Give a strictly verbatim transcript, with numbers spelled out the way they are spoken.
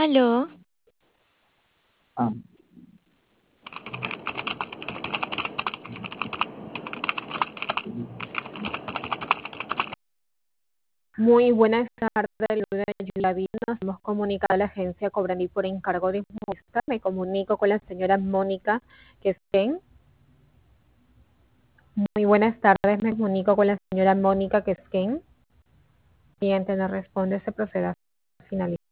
Aló, Ah, Muy buenas tardes, Luna Yulaví. Nos hemos comunicado a la agencia Cobrandí por encargo de muestra. Me comunico con la señora Mónica Quesquén. Muy buenas tardes, me comunico con la señora Mónica Quesquén. Cliente no responde, se procede a finalizar.